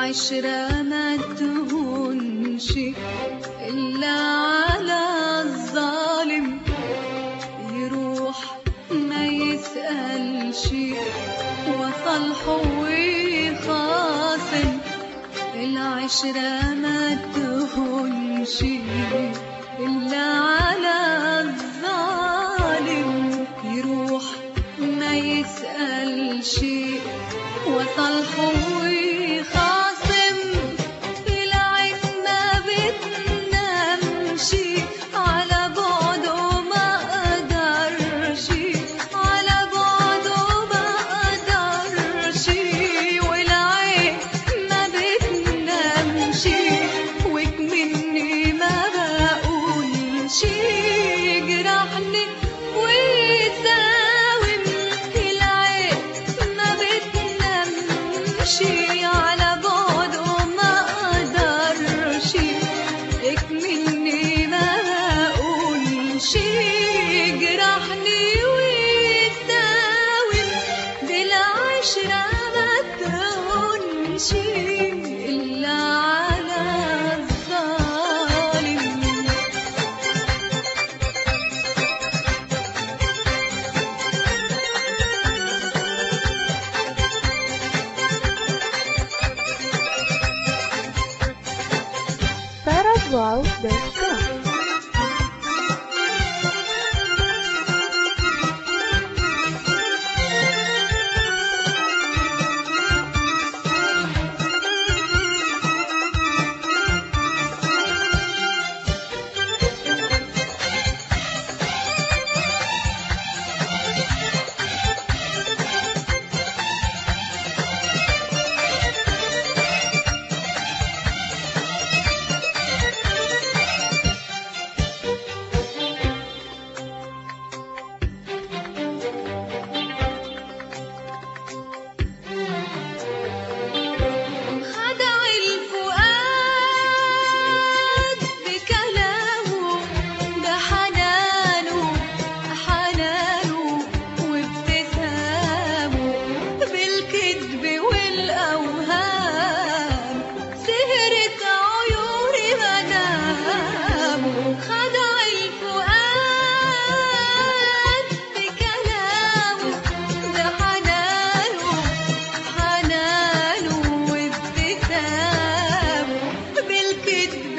العشرة ما تهونش إلا على الظالم، يروح ما يسألش وصالحه ويخاصم. العشرة ما تهونش إلا على الظالم، يروح ما يسألش وصالحه ويخاصم. العين ما بتنامش على بعده ما قدرش، على بعده ما قدرش. والعين ما بتنامش وكمني ما بقولش، جرحني ويساوم. العين ما بتنامش على بعده ما قدرش، اكمني ما بقولش، جرحني ويساوم. دي العشرة ما تهونش إلا على الظالم. paraglow.com. خدع الفؤاد بكلامه بحنانه، حنانه وابتسامه، بالكذب والأوهام سهرت عيوني منامه. خدع الفؤاد بكلامه بحنانه، حنانه وابتسامه، بالكذب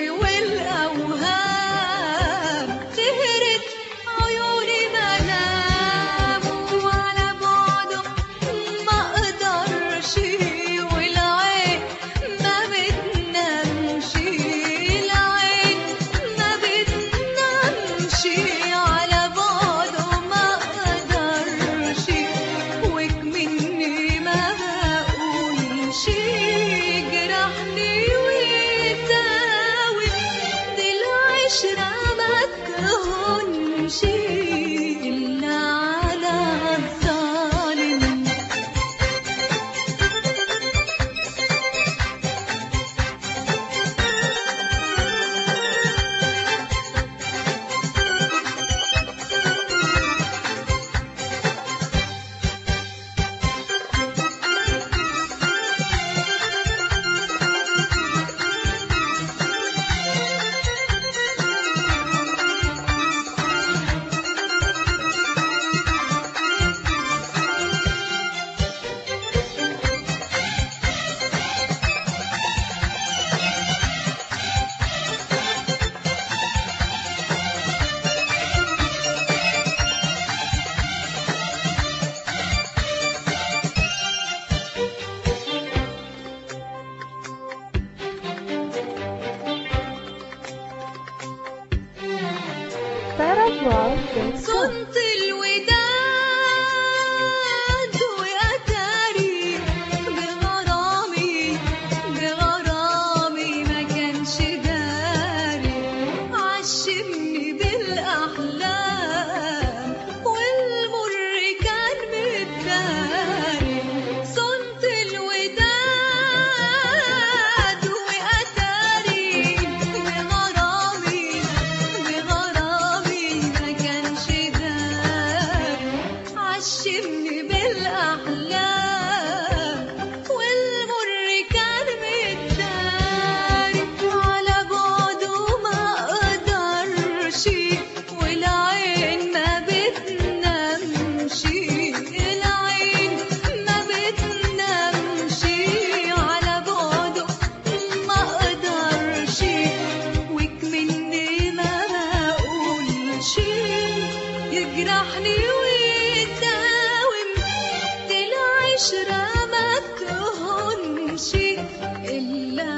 والأوهام سهرت عيوني منامه. وعلى بعده ما قدرش، والعين ما بتنامش، العين ما بتنامش على بعده ما قدرش، وكمني ما بقولش، جرحني ويساوم. دي العشرة ما تهونش إلا على الظالم. paraglow.com. صنت الوداد وأتاري بغرامي، بغرامي ما كانش داري، عشمني بالأحلام والمر كان متداري. صنت الوداد وأتاري بغرامي، بغرامي ما كانش داري، إلا